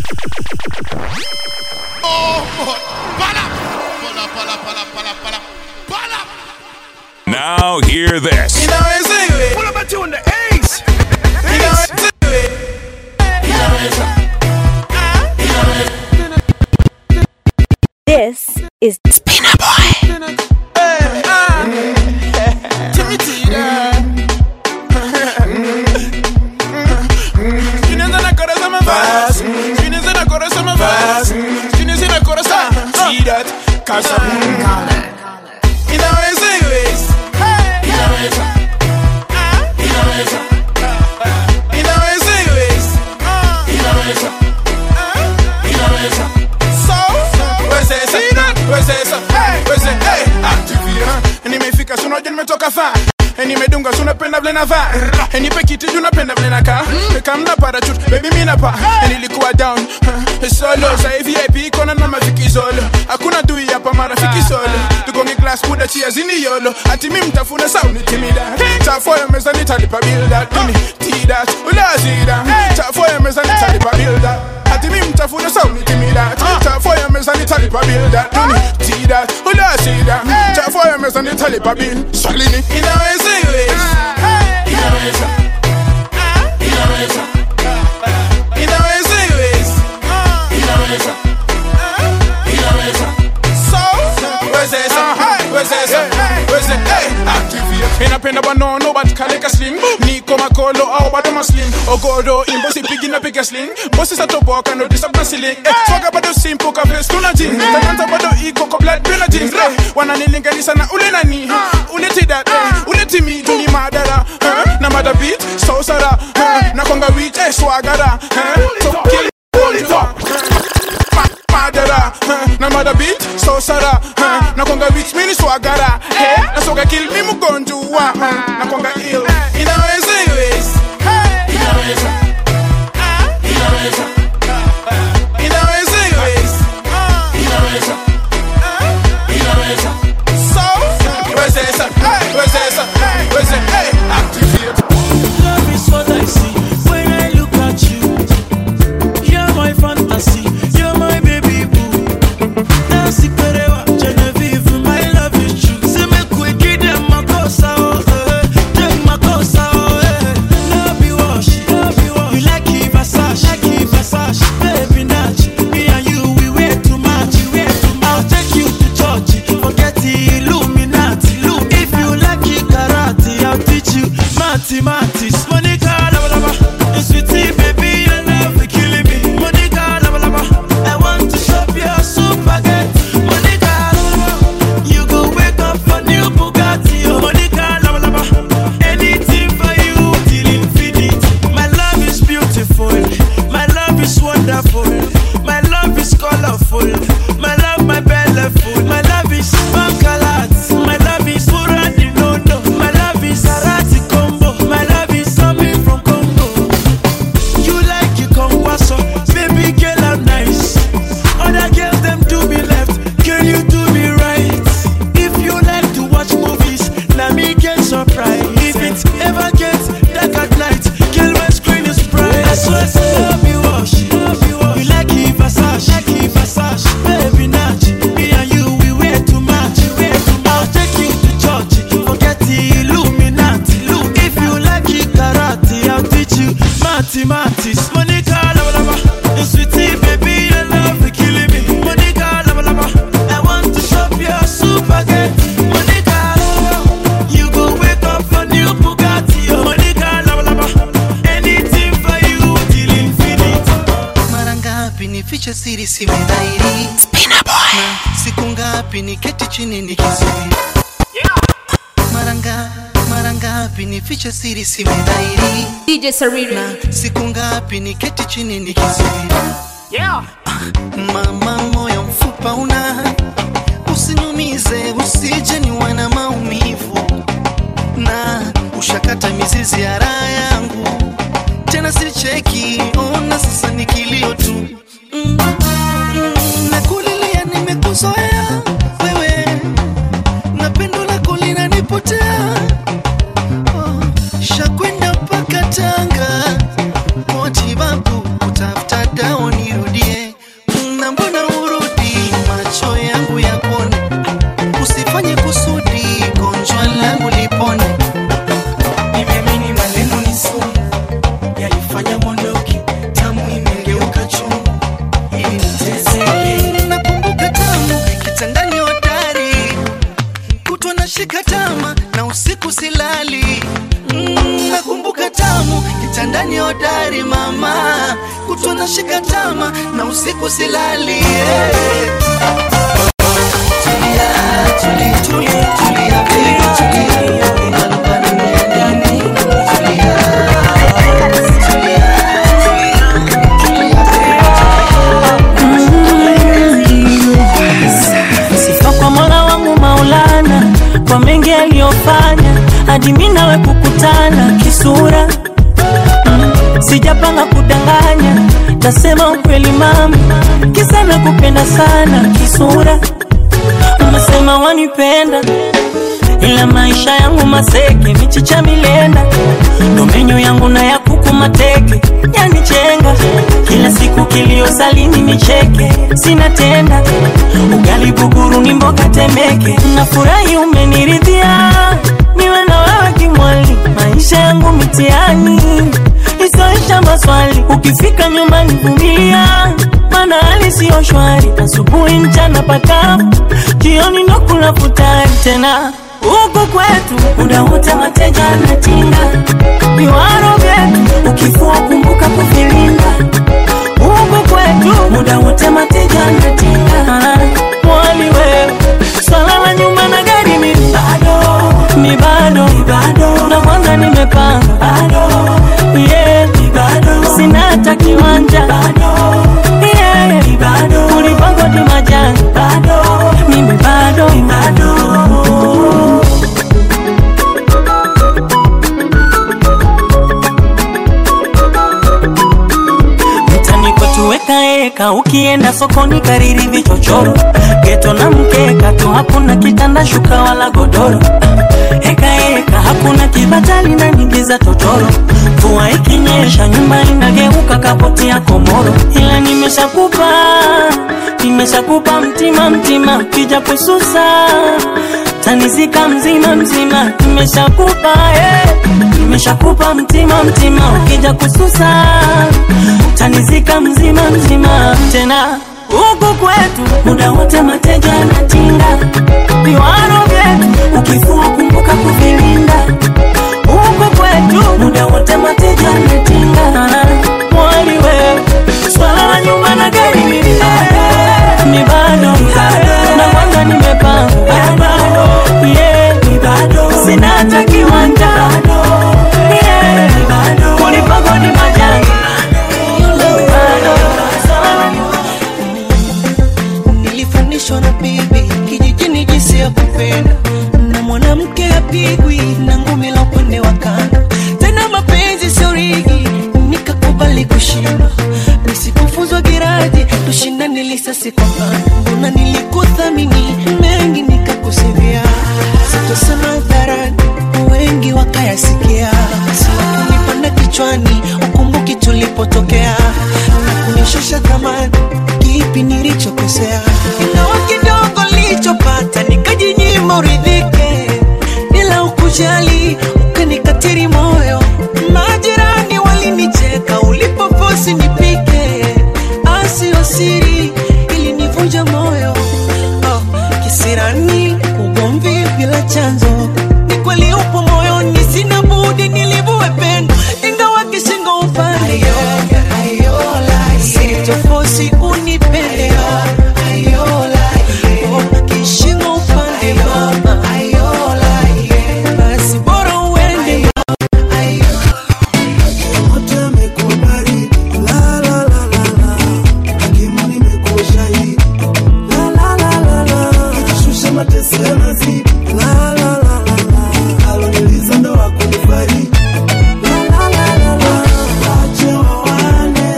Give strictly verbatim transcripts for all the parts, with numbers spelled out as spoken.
Now hear this. You know what I'm saying? What about you in the A's? You know what I'm saying? This is Spinner Boy. Hey, ah, Timmy Tita. Skinnies in the corazón me vas. Skinnies in the corazón me vas. Skinnies in the corazón. See that? Casa. You know what I'm saying? You know what I'm saying? You know what I'm saying? You know what I'm saying? You know what I'm saying? You know what I'm saying? So, where's that? See that? Where's that? Hey, where's that? Hey, activate. And he may fika suno jen me toka fa. And he may dunga suna penda blena va. And he pekiti juna penda blena ka. Come na parachute, baby me na pa. And he likuwa down. Solo, sa V I P kona na mafiki solo. Hakuna dui hapa marafiki solo. Tugonge glass kuda chia zini yolo. Ati mi mtafuna sauni timida. Tafoya meza nitalipa bilda. Tuni tida, ula zida. Tafoya meza nitalipa bilda. Ati mi mtafuna sauni timida. Tafoya meza nitalipa bilda. Tuni tida, ula zida. Tafoya meza nitalipa bilda. Swalini inaweza iwezi. Inaweza. Inaweza. Inaweza iwezi. Inaweza. Inaweza. So, where's that? Where's that? Where's that? Hey, activate. Inapenda banono but kaleka slim. Niko makolo au bado maslim. Ogodo imbosi pigi na piga sling. Bosi sa toboka no disap na ceiling. Eh, swaga bado simple ka vest tuna jeans. Takanta bado iko ko blood bena jeans. Wananilinganisha na ule nani. Ule tida, ule timi tuni madara. Na mada beat, so sara. Na konga week, eh, swagara. So kill it up. Madara, na mada beat, so sara. Na konga week, mini swagara. Na soga kill me mugonjwa. Na konga ill. Inaweza iwezi. Inaweza. Inaweza. Inaweza iwezi. Inaweza. Inaweza. So, where's that? Where's that? Where's that? Hey, activate. Love is what I see when I look at you. You're my fantasy. You're my baby boo. Nancy Pereira, Genevieve, my love is true. Say me quick, give them my cosa, oh, eh. Take my cosa, oh, eh. Love you wash, love you wash. You like it, Versace, like it, Versace. Baby Natch, me and you, we wear too much, we wear too much. I'll take you to church, forget the Illuminati. Look, if you like it, karate, I'll teach you mathematics. Monica, lava lava, you sweetie, baby, your love is killing me. Monica, lava lava, I want to shop your spaghetti. Monica, lava lava, you go wake up for new Bugatti. Oh, Monica, lava lava, anything for you till infinity. My love is beautiful, my love is wonderful, my love is colorful, my love, my belly full, my love is bankalat, my love is Furadi no no, my love is Arati combo, my love is coming from Congo. You like you come waso, baby girl I'm nice. Other girls them do me left, girl you do me right. If you like to watch movies, let me get surprised. If it ever gets dark at night, girl my screen is bright. I swear to love you wash, love you wash. You like it Versace, like it Versace. Baby Natch, me and you we wear too much, we wear too much. I'll take you to church, forget the Illuminati. Look, if you like it karate, I'll teach you mathematics. Monica, lava lava, you sweetie, baby, your love is killing me. Monica, lava lava, I want to shop your spaghetti. Monica, lava lava, you go wake up for new Bugatti. Oh, Monica, lava lava, anything for you till infinity. Mara ngapi nifiche siri simedhairi. Spinner Boy. Siku ngapi niketi chini nikizuri. Mara ngapi, mara ngapi nifiche siri simedhairi. D J Sariri. Siku ngapi niketi chini nikizuri. Yeah. Mama moyo mfupa una, usiniumize usije niwe na maumivu. Na ushakata mizizi ya raha yangu. Tena sicheki, ona sasa ni kilio tu. Mm, mm, nakulilia nimekuzoea wewe. Na pendo lako linanipotea. Oh, shakwenda mpaka Tanga. Motibabu utafuta dawa nirudi. nashika tama na usiku silali. Tulia, tulia, tulia, tulia, baby, tulia. Unalopana ni ya nini? Tulia, tulia, tulia, tulia. Sifa kwa Mola wangu Maulana kwa mengi aliyofanya hadi mimi nawe kukutana kisura. Mm, sijapanga kudanganya, nasema ukweli mama, kisa nakupenda sana kisura. Unasema wanipenda ila maisha yangu maseke, michicha milenda, domenyo yangu na ya kuku mateke, yani chenga kila siku kilio salini nicheke, sina tenda ugali buguru ni mboga temeke. Nafurahi umeniridhia niwe na wewe kimwali, maisha yangu mitiani isoisha maswali, ukifika nyumbani vumilia mana hali sio shwari. Asubuhi mchana pakavu, jioni ndo kula futari tena. Huko kwetu muda wote mateja anatinga, viwaro vyetu ukifua kumbuka kuvilinda. Huko kwetu muda wote mateja anatinga, mwali wewe swala la nyuma na gari mi bado, mi bado, mi bado, na kwanza nimepanga bado, yeah, mi bado, sina hata kiwanja bado, yeah, mi bado, kulipango di majani bado, mimi bado, mi bado. Tuweka eka, ukienda sokoni kariri vichochoro, geto na mkeka tu, hakuna kitanda shuka wala godoro. Eka eka, hakuna kibatali na nyingi za totoro, mvua ikinyesha nyumba inageuka kapoti ya komoro. Ila nimeshakupa, nimeshakupa mtima mtima, kija kususa tanizika mzima mzima. Nimeshakupa eh, nimeshakupa mtima mtima, ukija kususa tanizika mzima mzima. Tena huku kwetu muda wote mateja anatinga, viwaro vyetu ukifua kumbuka kuvilinda. Huku kwetu muda wote mateja anatinga, mwali wewe swala la nyuma na gari mi mi bado, na kwanza nimepanga bado, yeah, mi bado, sina hata kiwanja yeah, mi bado, kulipango ni majani. Nilifanishwa na bibi kijijini jinsi ya kupenda, na mwanamke apigwi na ngumi la upande wa kanda. Tena mapenzi sio rigi, nikakubali kushinda, nisipofuzwa giraji tushindane lisasi kwa panda. Mbona nilikuthamini mengi nikakusivia, sitosema hadharani wengi wakayasikia. Sila kunipanda kichwani ukumbuki tulipotokea, na kunishusha thamani kipi nilichokosea. Ingawa kidogo nilichopata nikajinyima uridhike, bila ukujali ukanikatiri moyo. Majirani walinicheka ulipofosi nipike, asio siri ilinivunja moyo. Oh, kisirani ugomvi bila chanzo, ni kweli upo moyoni, sina budi nilivue pendo, ingawa kishingo upande. Ayola, sitofosi unipende, ayola, oh, kishingo upande mama, ayola, basi bora uende. Moto mekubali, la la la la la, akimoni mekushai, la la la la la, shusha matesi ya nazi, la la la la la, aloniliza ndo wakunifai, la la la la la, wache wawane,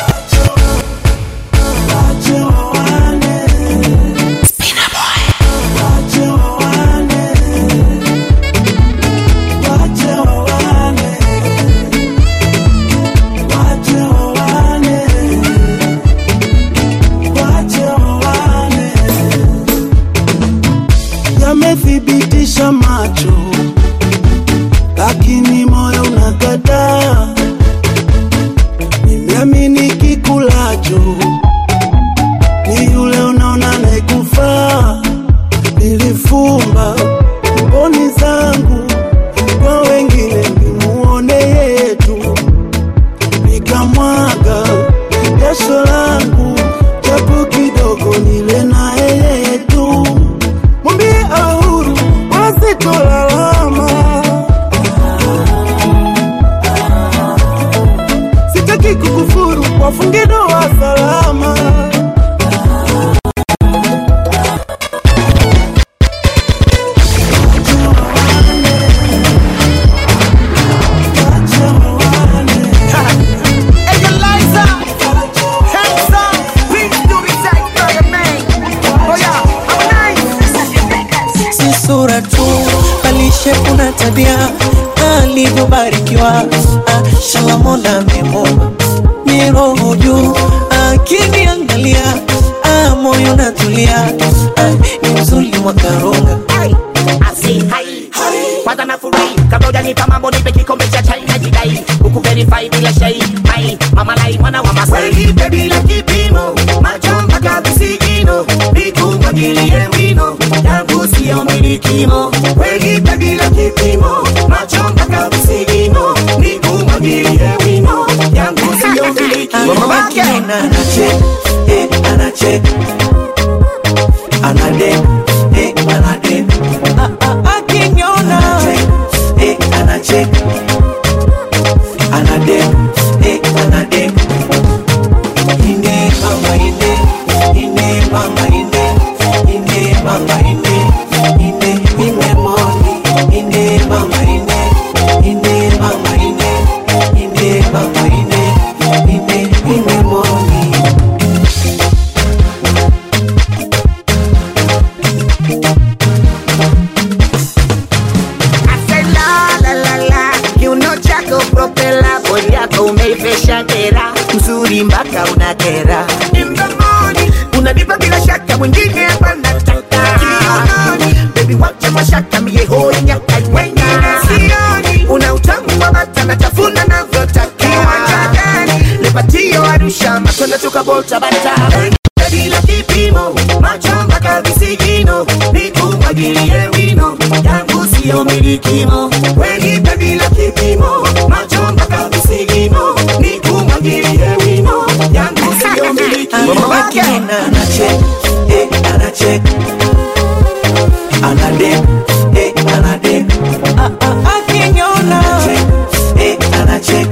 wache wawane, Spinner Boy, wache wawane, wache wawane, wache wawane, wache wawane. Yamethibitisha macho, lakini moyo unakataa. Nimeamini kikulacho ni yule unaona naikufaa. Nilifumba mboni zangu kwa wengine nimuone yetu, nikamwaga Nadia alivyobarikiwa, Shala Mola amemumba miroho juu, akiniangalia moyo natulia, ni mzuri mwakaronga. Asi hai kwanza nafurahi kabla hujanipa mambo nipe kikombe cha chai na jidai huku verify bila shai mai mama lai mwana wa Masai nipe bila kipimo macho mpaka visigino nikumwagilie wino yangu sio milikimo nipe bila kipimo macho mpaka visigino nikumwagilie wino yangu sio milikimo mama kina anache eh anache anade eh anade akinyona eh anache anade eh anade ine mama ine ine mama ine ine mama ine ine ine moni ine mama ine ine mama ine ine mama ine ine ine moni. Mzuri mpaka unakera in the morning unanipa bila shaka mwingine hapa nataka baby wacha mashaka mie hoi nyaka wengine sioni una utamu wa bata na tafuna na vyotaka lepatio Arusha matunda tukabota bata bila kipimo macho mpaka visigino nikumwagilie wino yangu sio milikimo wenipe bila kipimo macho mpaka visigino nikumwagilie wino yangu sio milikimo mama kina anache eh anache anade eh anade akinyona eh anache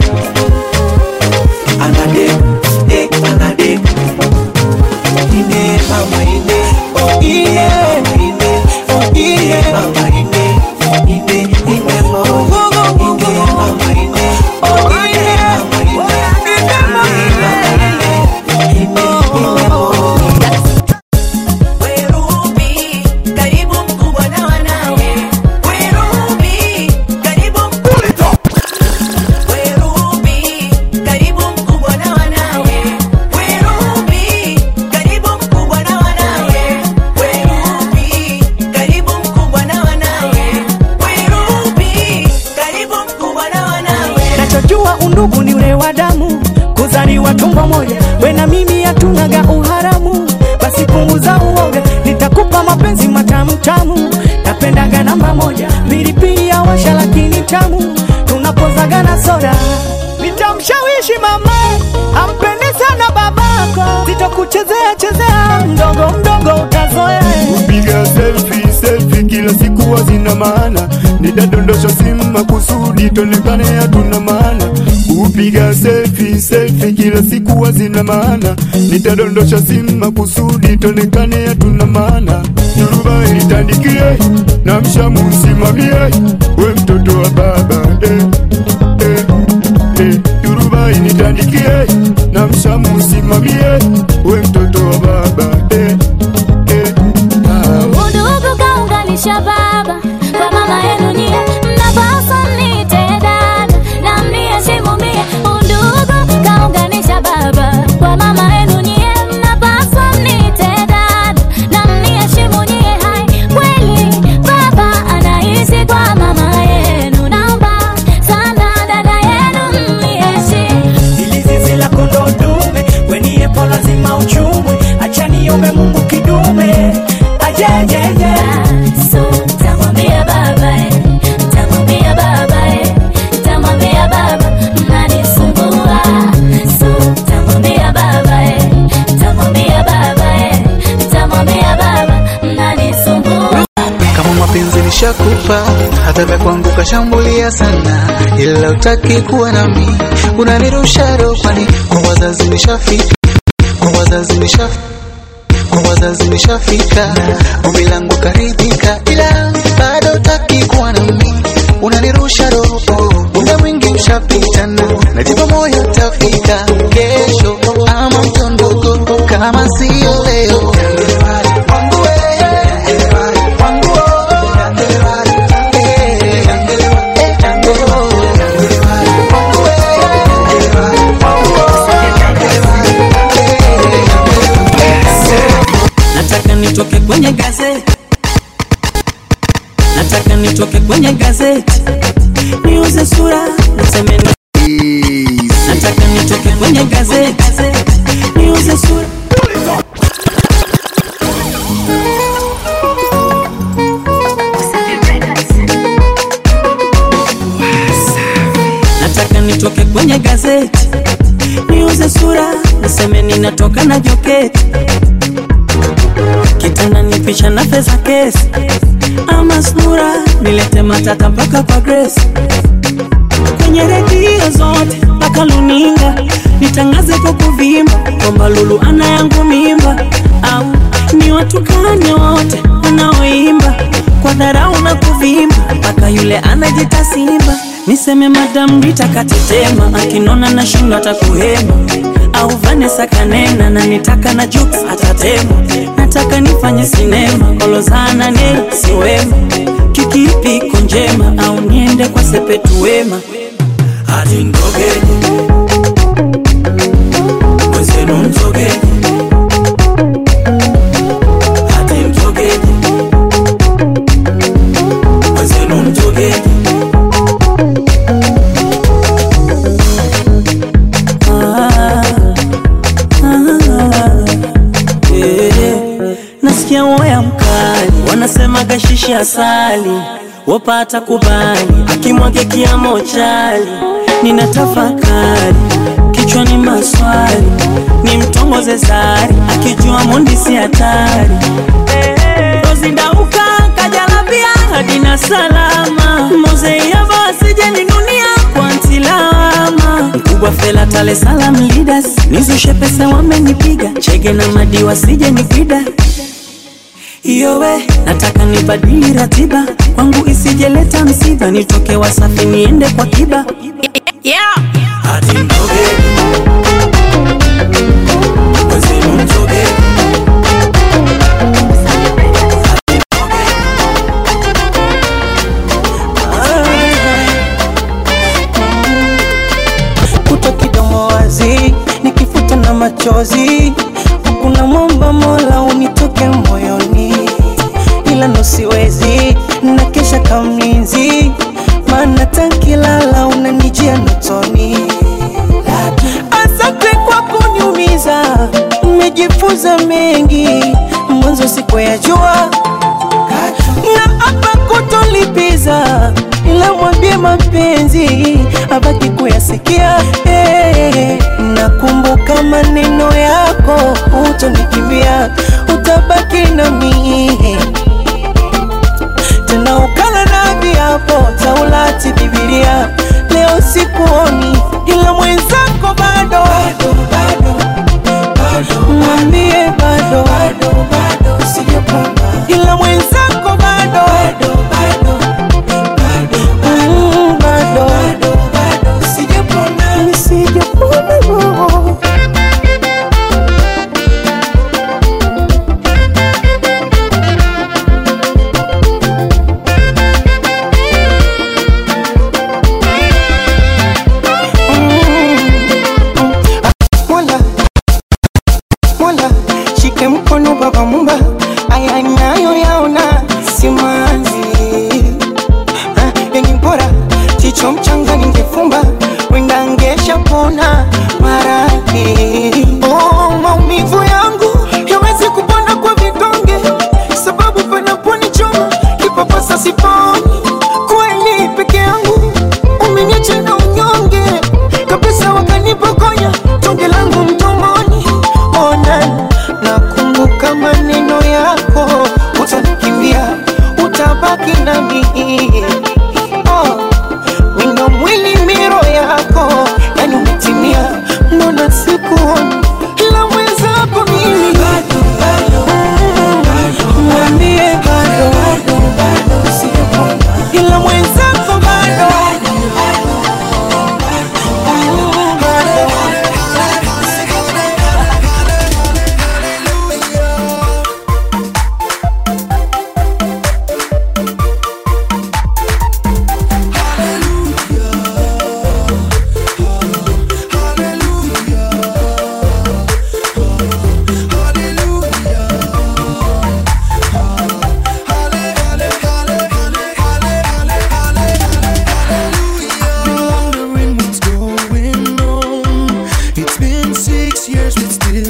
anade eh anade ine mama ine oh ine ine oh ine mama ine ine ine mama ine mama ine oh ine mama ine ine mama ine ine mama. Werubi karibu mkubwa na wanawe Werubi karibu Werubi karibu mkubwa na wanawe Werubi karibu mkubwa na wanawe Werubi karibu mkubwa na wanawe Werubi karibu mkubwa na wanawe. Nachojua undugu ni ule wa damu, kuzaliwa tumbo moja, we na mimi hatunaga uharamu. Basi punguza uoga, nitakupa mapenzi matamu tamu. Napendaga namba moja, pilipili ya washa lakini tamu. Tunapozaga na soda, nitamshawishi mama ampende sana babako. Sitakuchezea chezea, mdogo mdogo utazoea. Kupiga selfie selfie kila siku hazina maana, nitadondosha simu makusudi tonekane hatuna maana. Kupiga selfie selfie kila siku hazina maana, nitadondosha simu makusudi tonekane hatuna maana. Yoruba ilitandikie na mshamu usimamie, we mtoto wa baba eh, eh, eh. Yoruba ilitandikie na mshamu usimamie, we mtoto wa baba eh, eh. Udugu kaunganisha baba kwa mama yenu nyie, mnapaswa mniite dada na mniheshimu mie. Udugu kaunganisha baba kwa mama yenu nyie, mnapaswa mniite dada na mniheshimu nyie. Hai kweli baba anaishi kwa mama yenu, naomba sana dada yenu mniheshimu. Ili zizi la kondoo dume, we niepo lazima uchumwe. Acha niombe Mungu kidume ajejeje. So tamwambia baba eh, tamwambia baba eh, tamwambia baba mnanisumbua. So tamwambia baba eh, tamwambia baba eh, tamwambia baba mnanisumbua. Kama mapenzi nishakupa, hata vya kwangu kashambulia sana, ila utaki kuwa nami, unanirusha rohoni. Kwa wazazi nishafika, kwa wazazi nishafika, kwa wazazi nishafika, ombi langu karidhika, ila bado utaki kuwa nami, unanirusha roho. Muda mwingi ushapitana, najipa moyo utafika kesho ama mtondogo, kama sio leo. Wangu wewe, wangu wewe, kwenye gazeti, nataka nitoke kwenye gazeti, niuze sura niseme ni, nataka nitoke kwenye gazeti, niuze sura. Nataka nitoke kwenye gazeti, niuze sura niseme ninatoka na joketi, kitanda nipisha na pesa kesi, ama sura nilete matata mpaka kwa Grace, kwenye redio zote mpaka luninga nitangaze kwa kuvimba kwamba Lulu ana yangu mimba, au ni watukane wote wanaoimba kwa dharau na kuvimba mpaka yule anajita Simba, niseme Madam Rita katetema akinona na shinda atakuhema, au Vanessa kanena na nitaka na jokes atatema, nataka nifanye sinema kolozana ne siwema, kikipi konjema au niende kwa Sepetu Wema, hadi ndogeni mwezenu mtogeni, hadi mtogeni mwezenu mtogeni. Nasikia waya mkali wanasema gashishi asali, wapata kubali akimwage kiamo chali, ninatafakari kichwani maswali, ni mtongoze zari akijua mundi si hatari, rozindauka kajalabia hadina salama, moze ya basi jeninunia kwa ntilama, mkubwa Fela Tale Salam Leaders, nizushe pesa wamenipiga, Chege na Madi wasije nipida. Iyowe, nataka nibadili ratiba, kwangu isijeleta msiba, nitoke Wasafi niende kwa Kiba. Yeah. Hadi mtogeni mwezenu mtogeni, kuto kidomo wazi nikifuta na machozi, kuna mwomba Mola unitoke moyoni, ila nosiwezi na kesha kamlinzi, maana tankilala unanijia notoni. Asante kwa kuniumiza, umejifunza mengi mwanzo siku ya jua, na hapa kutolipiza, ila mwambie mapenzi abaki kuyasikia. Hey, nakumbuka maneno yako, utonikimbia utabaki na mimi, tena ukala na viapo taulati Biblia, leo sikuoni ila mwenzako bado, bado, bado, bado, mwambie bado, bado, bado, usijapona ila mwenzako bado, bado, bado, bado, mm, bado, bado, bado, usijapona, usijapona. Mkono baba mumba, aya nayo yaona simanzi, ah, yenye bora chicho mchanga ningefumba, wenda ngesha pona maradhi. Oh, maumivu yangu yawezi kupona kwa vidonge, sababu panaponi choma kipapasa siponi, kweli peke yangu umeniacha na unyonge kabisa, wakanipokonya tonge langu mdomoni. Ona nakumbuka maneno yako, utanikimbia utabaki na mimi. Oh, wino mwili miro yako, yani umetimia, mbona sikuona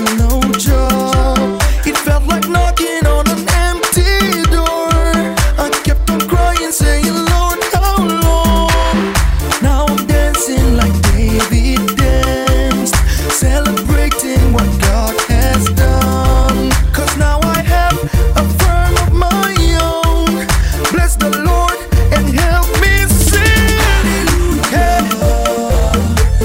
no job. It felt like knocking on an empty door. I kept on crying, saying, Lord, how long? Now I'm dancing like David danced, celebrating what God has done. Cause now I have a firm of my own. Bless the Lord and help me sing. Hallelujah.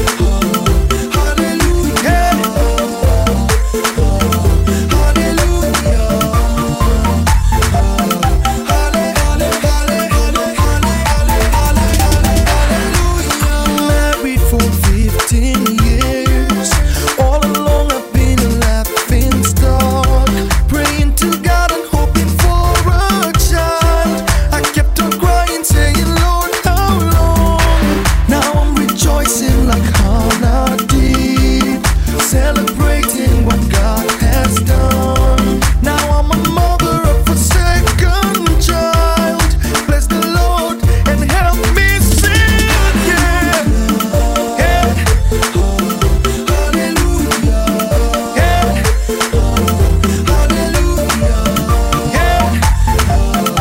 Married for fifteen years. All along I've been a laughing stock, praying to God and hoping for a child. I kept on crying, saying, Lord, how long? Now I'm rejoicing like Hannah did, celebrating what God has done. Now I'm a mother of a second child. Bless the Lord and help me sing. Yeah. Yeah. Hallelujah. Yeah. Hallelujah. Yeah.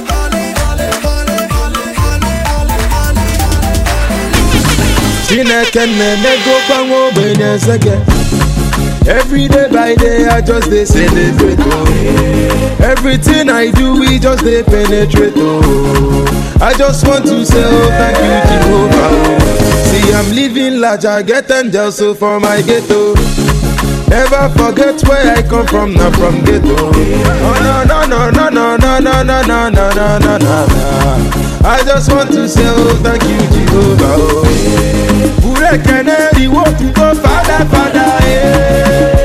Every day by day I just dey celebrate oh. Everything I do we just dey penetrate oh. I just want to say oh thank you Jehovah oh. See I'm living large, I get angels so for my ghetto. Never forget where I come from, not from ghetto. Oh no no no no no no no no no no no no no. I just want to say oh thank you Jehovah oh. Ure keneri wo to go Father Father eh.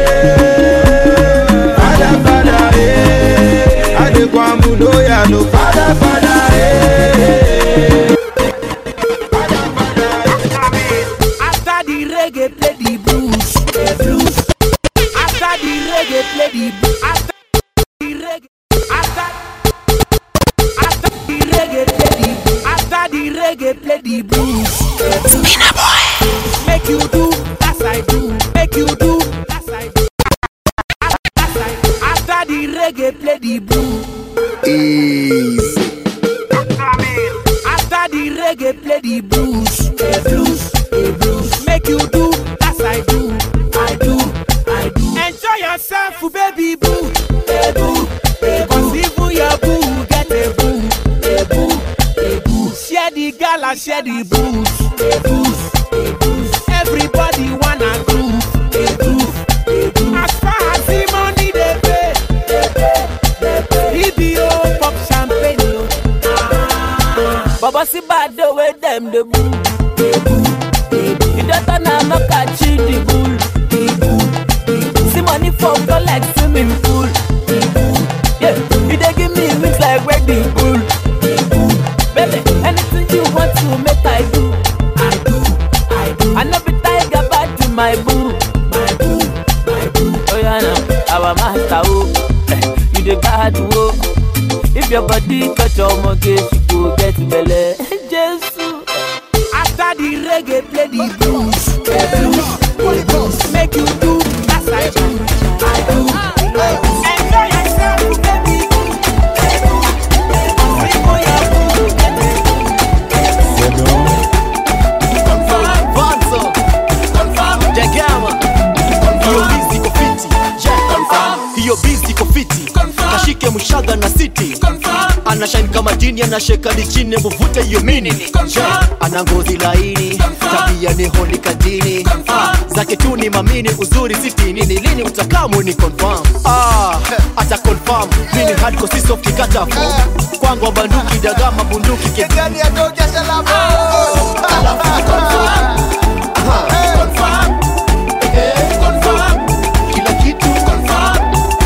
Father Father eh. Adekwa mudoya no Father Father eh. After the reggae play the blues, the blues. After the reggae play the blues, after the reggae, after after the reggae play the after the reggae play the blues. Spinner boy, make you do as I do, make you do as I do. After the reggae play the blues, easy. After the reggae play the blues, the blues, the blues. Make you do as I do, I do, I do. Enjoy yourself, baby boo, hey boo, hey boo. Even your boo get a boo, a boo, a boo. Share the gala, share the booze, a booze, a booze. Everybody wanna groove, a groove, a groove. As far as the money they pay, they pay, they pay. E B O pop champagne, yo. Ah. Baba si bad the way them the boo, the boo, the boo. You don't know no catch the bull, the bull, the bull. See money for go like swimming pool, the bull. Yeah, you dey give me wings like wedding bull, the bull. Baby, anything you want to make I do, I do, I do. I know be tiger bad to my boo, my boo, my boo. Oh yeah, now our master oh, you the bad oh. If your body touch your mortgage, you go get belly. Jesus. After the reggae play the blues, the blues, the blues. Make you do as I do, I do, I do. Enjoy yourself, baby. Confirm, Vanzo, confirm, Jagama, hiyo busy kofiti, confirm, hiyo busy kofiti, kashike mushaga na city, anashine kama jini, anasheka di chini, mvute hiyo mini, ana ngozi laini, tabia ni holi kadini, zake tu ni mamini, uzuri siti nini, lini utakamu ni confirm, ah, ata confirm, mini hardcore si soft kikata form, kwangu banduki dagama bunduki kegani ya doja salamo, alafu confirm, confirm, confirm, kila kitu confirm,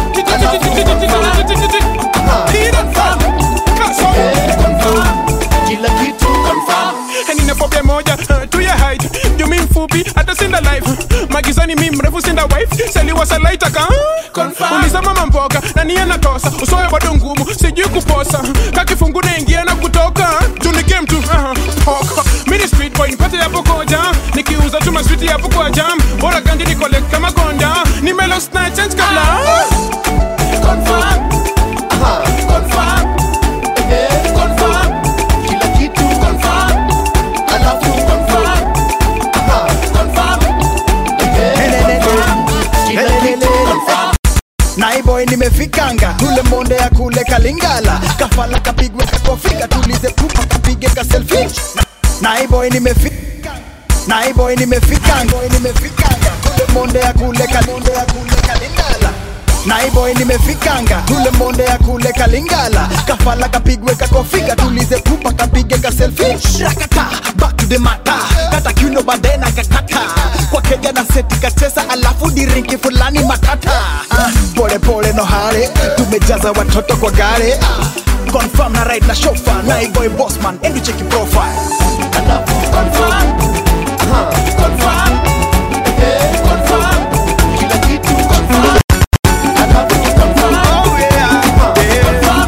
kila kitu confirm. And in a phobia moja uh, to your height, you mean fupi hata sinda life. Magizani mi mrefu sinda wife, seli wasalaita ka confirm. Uliza mama mboga na ni anatosa, usoe bado ngumu sijui kuposa, kakifungu na ingia na kutoka tuni game tu uh, poka. Mini street boy nipate hapo koja, nikiuza tu maswiti hapo kwa jam, bora ganji ni collect kama konda, nimelo snatch and kabla. Confirm, aha, confirm, eh, confirm, kila kitu confirm, alafu confirm, aha, confirm, eh, confirm, kila kitu confirm. Naiboy nimefikanga kule monde ya kule Kalingala, kafala kapigwe kakofika tulize pupa kapige ka selfie. Naiboy nimefika, Naiboy nimefika, boy nimefikanga kule monde ya kule Kalonde ya kule Kalingala. Naiboy nimefikanga kule monde ya kule Kalingala, kafala kapigwe kakofika tulize pupa kapige ka selfie. Rakata, back to the matter, kata kiuno badena kakata, kwa keja na seti kachesa alafu dirinki fulani matata. uh, Pole pole no hare, tumejaza watoto kwa gare. uh, Confirm na ride na chauffeur, Naiboy bossman, endo cheki profile. Alafu confirm, aha, confirm, eh, confirm, kila kitu confirm. Alafu confirm, oh yeah, confirm,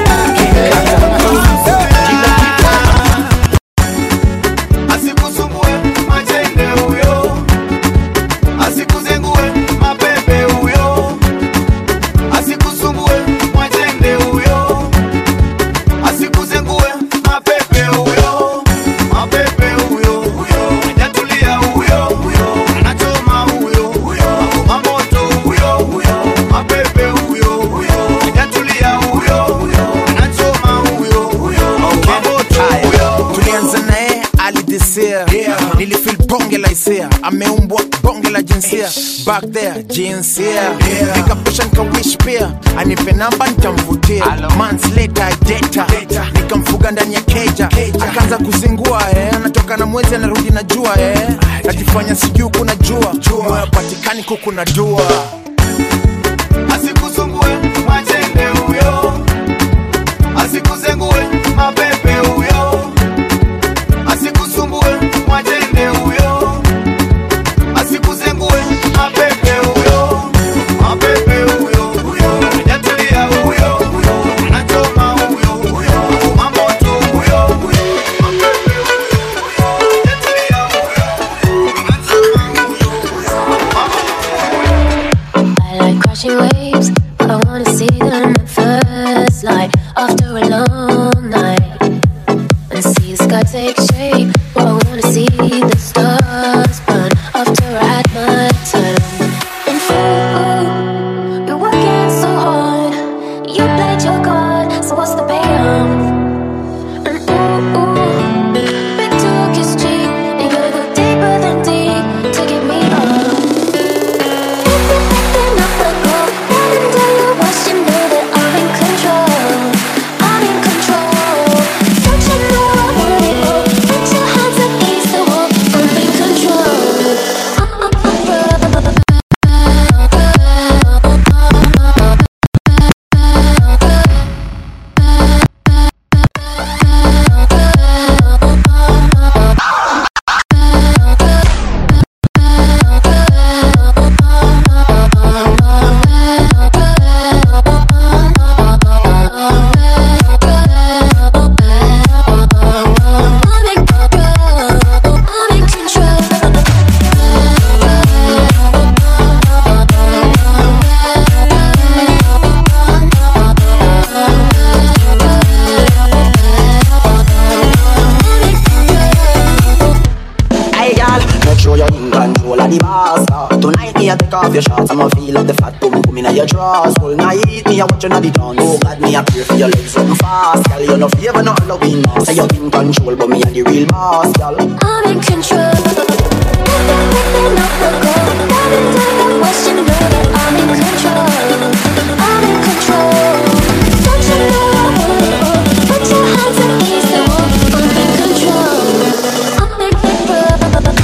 kila kitu. Asikusumbue majende huyo, asikuzengue mapepe huyo, asikusumbue majende huyo, asikuzengue mapepe huyo, mapepe huyo huyo, hajatulia huyo huyo, anachoma huyo huyo, mamoto huyo huyo, mapepe huyo huyo, hajatulia huyo huyo, anachoma huyo huyo, mamoto huyo. Tulianza naye alidisia, nilifeel bonge la hisia, ameumbwa bonge la jinsia. Back there jinsia, nikapusha nikawish pia anipe namba nitamvutia. Months later data, nikamfuga ndani ya keja, akaanza kuzingua eh, anatoka na mwezi anarudi na jua eh, najifanya sijui kuna jua, moyo patikani kuku na dua. Asikusumbue majende huyo, asikuzengue mapepe huyo, asikusumbue majende huyo, asikuzengue mapepe huyo, mapepe huyo huyo, hajatulia huyo huyo, anachoma huyo huyo, mamoto huyo huyo, mapepe huyo huyo, hajatulia huyo huyo, anachoma huyo huyo, I like crashing waves, I wanna see them at first light after a long night. And see the sky take shape, oh, I wanna see the stars burn after I had my time. And ooh, you're working so hard, you played your card, so what's the payoff? And ooh, ooh, big talk is cheap, and you gotta go deeper than deep to get me off. Take off your shorts, I'ma feel up the fat boom boom inna your drawers. Whole night, me a watch you inna the dance. Oh God, me a pray for your legs something fast, girl. You no favor, no Halloween mask. Say you in control, but me a the real boss, girl. I'm in control. I'm in control. I'm in control. Don't you know? Put your hands up, ease the wall. I'm in control. I'm in control.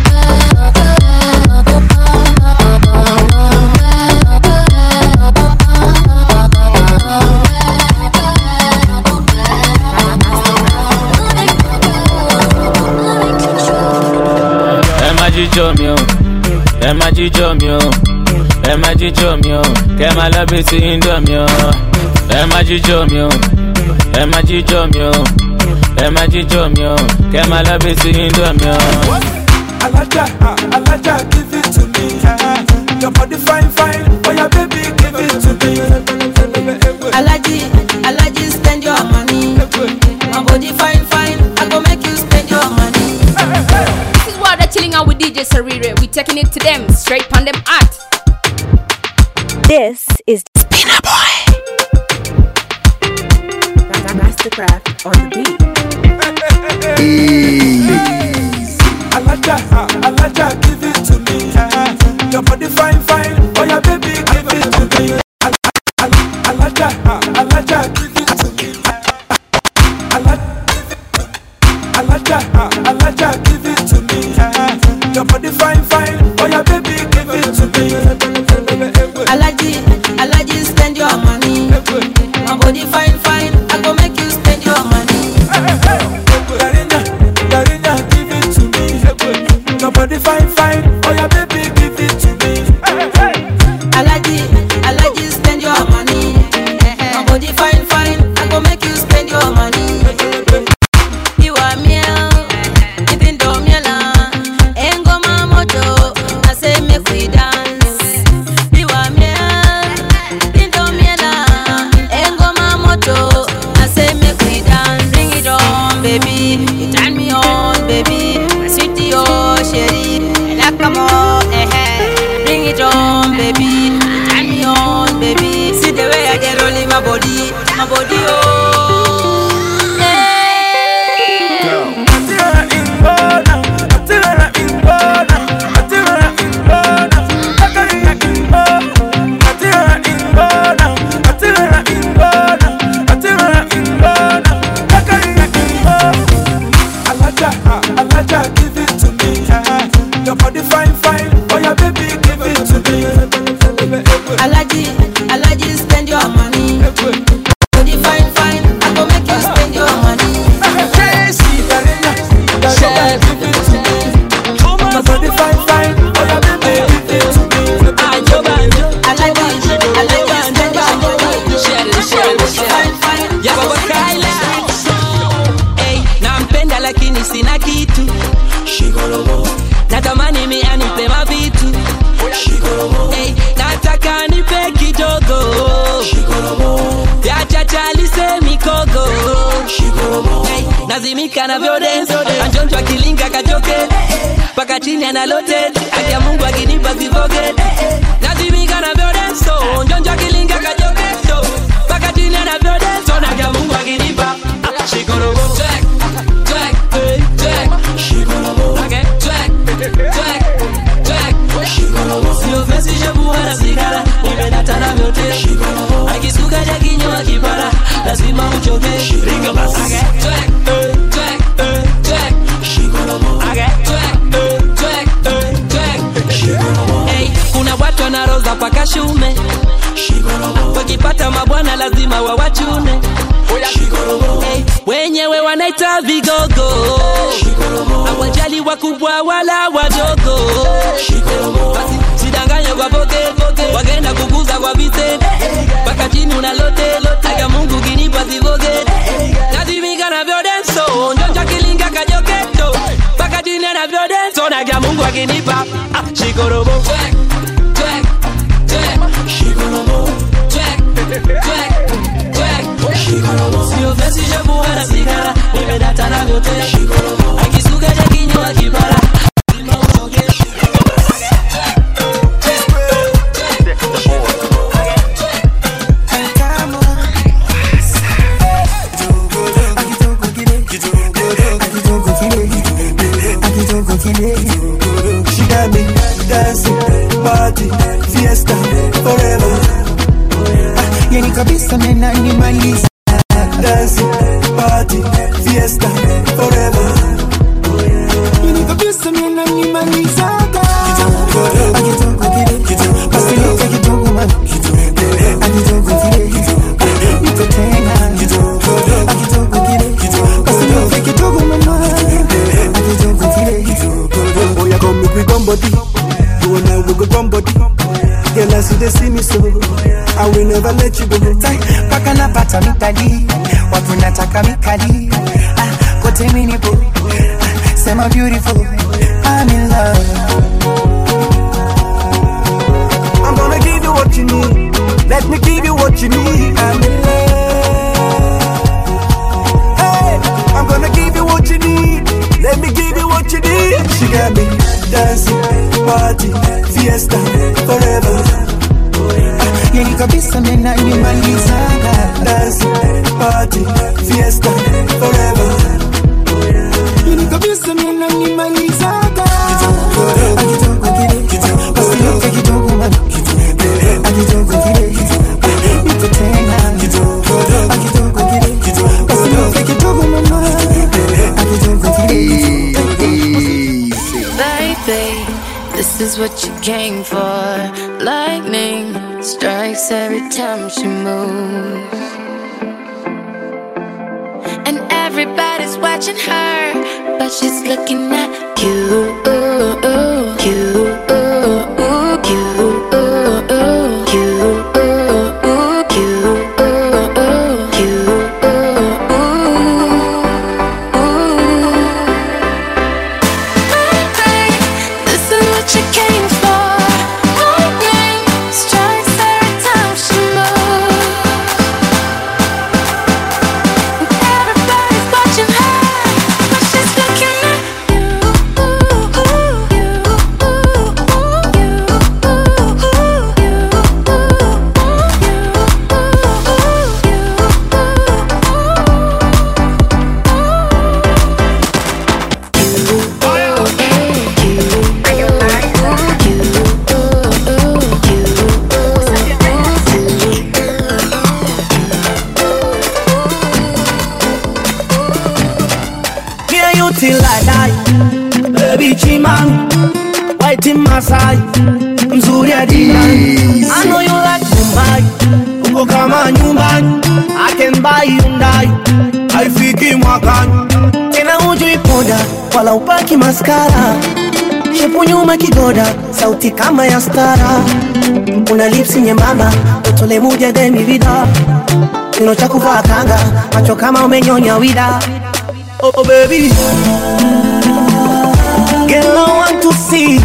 jíjó mi o, ẹ má jíjó mi o, ẹ má jíjó mi o, kẹ́ má lọ bí ti Indomie o. Ẹ má jíjó mi o, ẹ má jíjó mi o, ẹ má jíjó mi o, kẹ́ má lọ bí ti Indomie o. Alaja, ah, Alaja, give it to me. Your body fine, fine. Oh yeah, baby, give it to me. Allergy, allergy, spend your money. My body fine, fine. I go make you spend your money. This is why they're chilling out with D J Sarire. We taking it to them, straight on them art. This is Spinner Boy. Mastercraft on the beat. Alaja, Alaja, give it to me. Your body fine, fine. Oh yeah, baby, give it to me. Alaja, Alaja, give it to me. Alaja, Alaja, give it to me. Your body fine, fine. Oh yeah, baby, give it to me. Allergy, allergy, spend your money. My body fine, fine. I go make you spend your money. Darina, Darina, give it to me. Your body fine, fine. Oh yeah, baby, give it to me. Allergy, allergy, spend your money. My body fine, fine. I go make you spend your money. You are meal, even though meal, engo mamoto. I say make we dance. You are meal, even though meal, engo mamoto. I say make we dance. Bring it on, baby. You turn me on, baby. My sweetie, oh chérie, and I come on, eh eh. Bring it on, baby. You turn me on, baby. See the way I get rolling my body, my body, oh. Alaja, give it to me. Your body fine, fine. Oh yeah, baby, give it to me. Allergy, allergy, spend your money. Body fine, fine. I go make you spend your money. Tracy, Darina, Darina, give it to me. My body fine, fine. Oh yeah, baby, give it to me. Allergy, allergy, spend your money. Fine, fine. Hey, nampenda lakini sina kitu. Natamani mi anipe mavitu. Hey, nataka nipe kidogo. Ya chacha lise mikogo. Hey, nazimika na vyo dance. Anjonjwa kilinga kajoke. Paka chini analote. Akia Mungu akinipa sivoge. Nazimika na vyo dance. Anjonjwa kilinga kajoke. Paka chini anavyo dance. Akia Mungu akinipa. Shikorobo. Check, check, check. Shikorobo. Okay, check, check, check. Shikorobo. Sio fesi jebuwa na sigara. Nimedata na vyote. Shikorobo. Akisuka ja kinywa kipara. Lazima uchoke. Ringa basi. Okay, check, check, check. Shikorobo. Okay, check, check, check. Shikorobo. Hey, kuna watu wanaroza paka shume. Shikorobo. Wakipata mabwana lazima wawachune. Hey, wenyewe wanaita vigogo. Hawajali wakubwa wala wadogo. Basi sidanganya kwa poke, wagenda kukuza kwa vite. Paka chini unalote, taka Mungu kinipa sivoge. Nazimika na vyo denso, njonja kilinga kajoketo. Paka chini na vyo denso, nakia Mungu akinipa. Ah, shikorobo. Check, check, check. Shikorobo. Check, check. Sio fesi jebuwa na sigara. Nimedata na vyote. Akisuka ja kinywa kipara. She got me dancing, party, fiesta, forever. Yani kabisa mena nimaliza. Dancing, party, fiesta, forever. Yani kabisa mena nimaliza. Akitoko kile, basi leta kidogo man. Akitoko kile, niko tena. Akitoko kile, basi leta kidogo man. Akitoko kile. Oh yeah, come make we come body. You and I we go come body. Girl, I see they see me so I will never let you go. Paka na pata mikali, watu nataka mikali. Ah, kote mini po, ah, sema beautiful, I'm in love. what you need. Let me give you what you need. I'm in love. Hey, I'm gonna give you what you need. Let me give you what you need. She got me dancing, party, fiesta, forever. Yeni kabisa mena nimalizaga. Dancing, party, fiesta, forever. Yeni kabisa mena nimalizaga. Akitoka kile, basi yote kidogo mama. Akitoka kile, ito tena. Akitoka kile, basi yote kidogo mama. Akitoka kile. Baby, this is what you came for. Lightning strikes every time she moves, and everybody's watching her, but she's looking at you, you, you. Till I die, baby chimang, white in Masai, mzuri adinai. I know you like Mumbai, uko kama nyumbani. I can buy Hyundai, haifiki mwakani. Tena hujui poda, wala upaki maskara. Shepu nyuma kigoda, sauti kama ya stara. Una lipsi nyembamba, utole muja demi vida. Kino cha kuvaa kanga, macho kama umenyonya wida. Oh, oh baby, girl I want to see.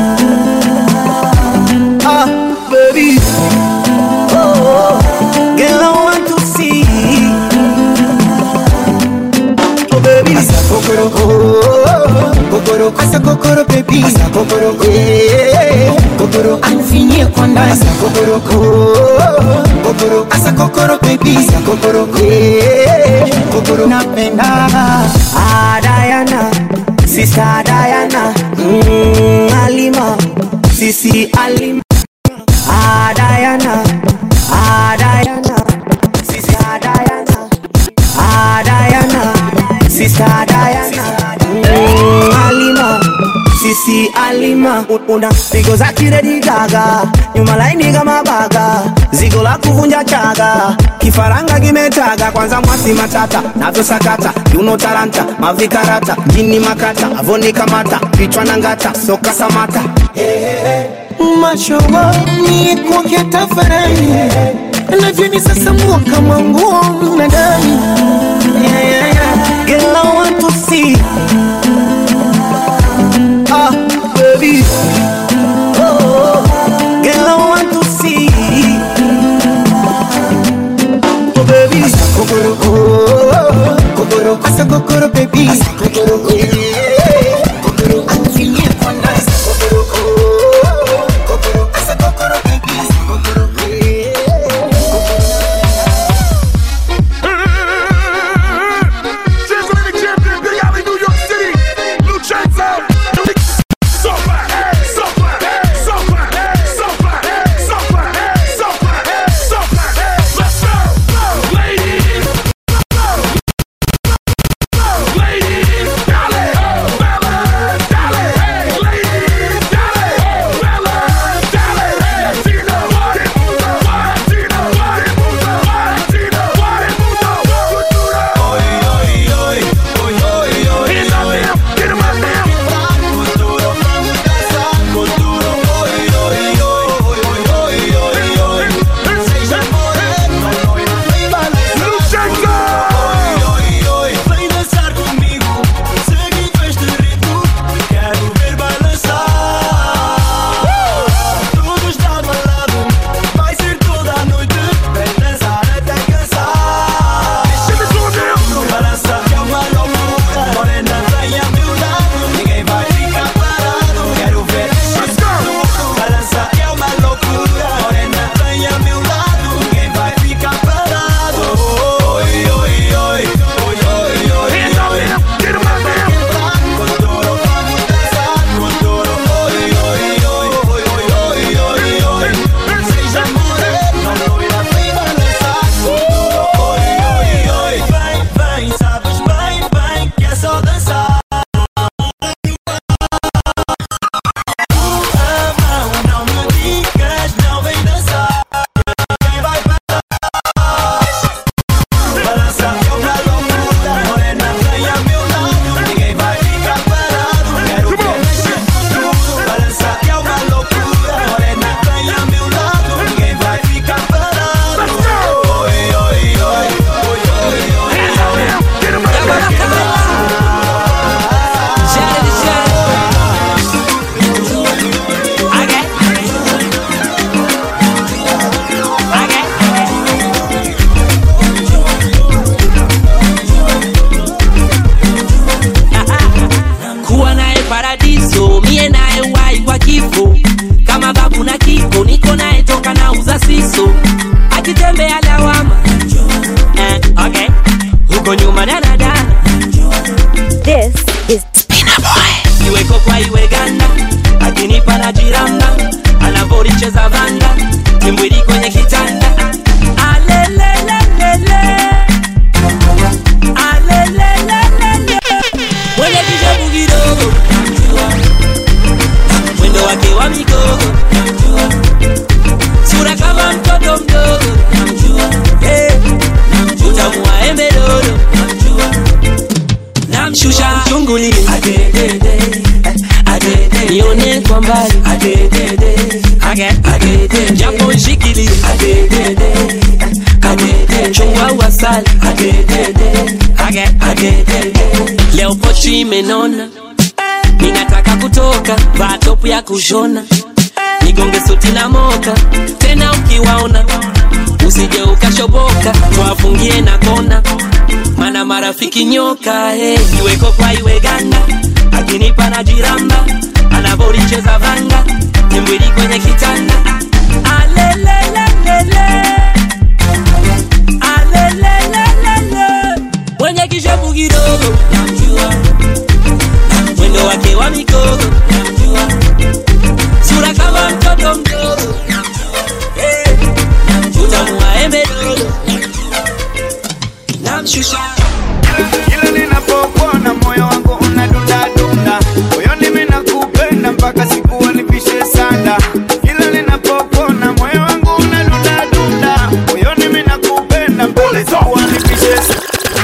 Ah baby, oh girl I want to see. Oh baby, asa kokoro, oh kokoro, asa kokoro baby, asa kokoro, eh kokoro, anfinie kwa ndani, asa kokoro, oh kokoro, asa kokoro baby, asa kokoro, eh kokoro, napenda. Ah Diana, sister Diana, mm, Alima, sisi Alima. Ah Diana, ah Diana, sister Diana, ah Diana, sister Diana, mm, Alima, sisi Alima. Una pigo za kiredi gaga, nyuma laini kama baga, zigo la kuvunja chaga, kifaranga kimetaga. Kwanza mwasi matata, navyo sakata, yuno taranta, mavikarata, jini makata, avoni kamata, kichwa nangata, soka samata. Hey, hey, hey. Machowa ni kwake tafarani, navyoni sasa mua kama nguo mnadani. Yeah, yeah, yeah. Girl I want to see. Ah baby, oh girl I want to see. Oh baby, asa kokoro, oh kokoro, asa kokoro baby, asa kokoro, eh kokoro, anfinie kwa ndani, asa kokoro, oh kokoro, asa kokoro baby, asa kokoro, eh kokoro. mtoto mdogo namjua, hey, namjua. Utamu wa embe dodo namjua, namshusha chunguli adedede, adede nione kwa mbali adedede, adede japo nshikili adedede, adede chungwa wasali adedede, adede leo pochi imenona, ninataka kutoka vaa topu ya kushona, nigonge suti na moka, tena ukiwaona usije ukashoboka, tuwafungie na kona, mana marafiki nyoka. Hey, iweko kwa iwe ganda, akinipa na jiramba, anavoricheza vanga, timbwili kwenye kitanda. Alelelelele, alelelelele, mwenye kishapu kidogo namjua, mwendo wake wa mikogo namjua, sura kama mtoto mdogo namjua, hey, utamu wa embe dodo namshusha. Kila ninapokuona moyo wangu unadunda dunda, moyoni mimi nakupenda mpaka siku wanipishe sanda. Kila ninapokuona moyo wangu unadunda dunda, moyoni mimi nakupenda mpaka siku wanipishe sanda.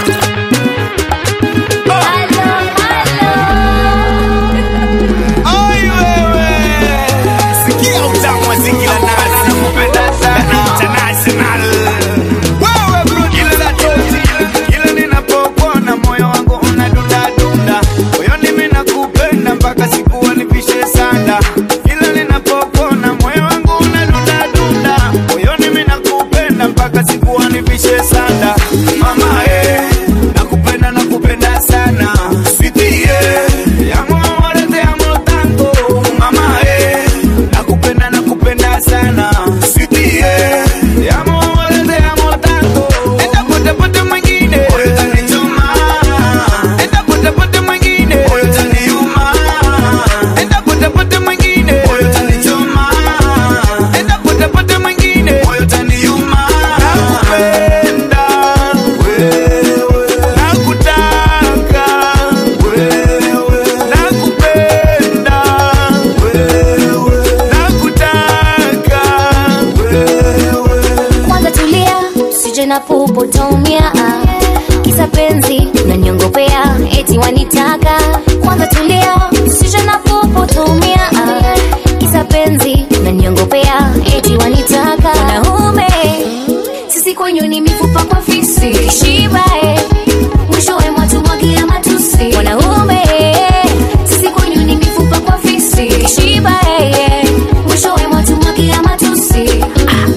Napopotomia kisa penzi na nyongopea eti wanitaka. Kwanza tulia, usije napopotomia kisa penzi na nyongopea eti wanitaka. Wanaume sisi kwenyu ni mifupa kwa fisi, shibae mwishowe mwatumwagia matusi. Wanaume sisi kwenyu ni mifupa kwa fisi, shibae mwishowe mwatumwagia matusi.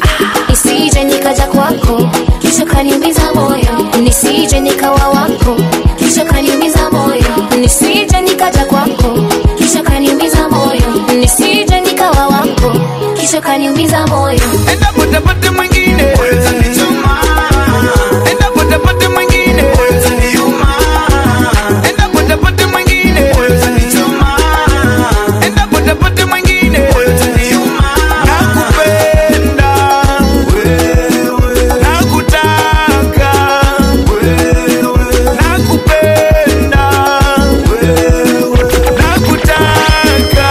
Isije nikaja kwako kisha kaniumiza moyo, nisije nikawa wako kisha kaniumiza moyo, nisije nikaja kwako kisha kaniumiza moyo, nisije nikawa wako kisha kaniumiza moyo. Enda pote pote mwingine utanichoma, enda pote pote mwingine utaniuma, enda pote pote mwingine utanichoma, enda pote pote mwingine utaniuma. Nakupenda wewe, nakutaka wewe, nakupenda wewe, nakutaka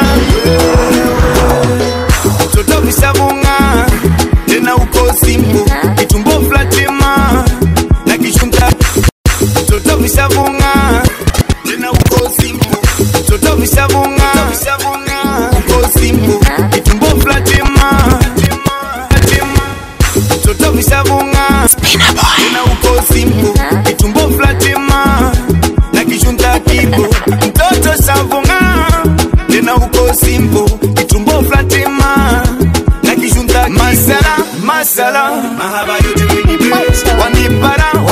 wewe. Toto visabunga tena uko simple, kitumbo flatima na kishunta. Toto visabunga tena uko simple, toto visabunga uko simple, kitumbo flatima. Toto visabunga tena uko simple, kitumbo flatima na kishunta kibo. Toto savunga tena uko simple, kitumbo flatima na kishunta kibo. Masala masala mahaba yote wanipara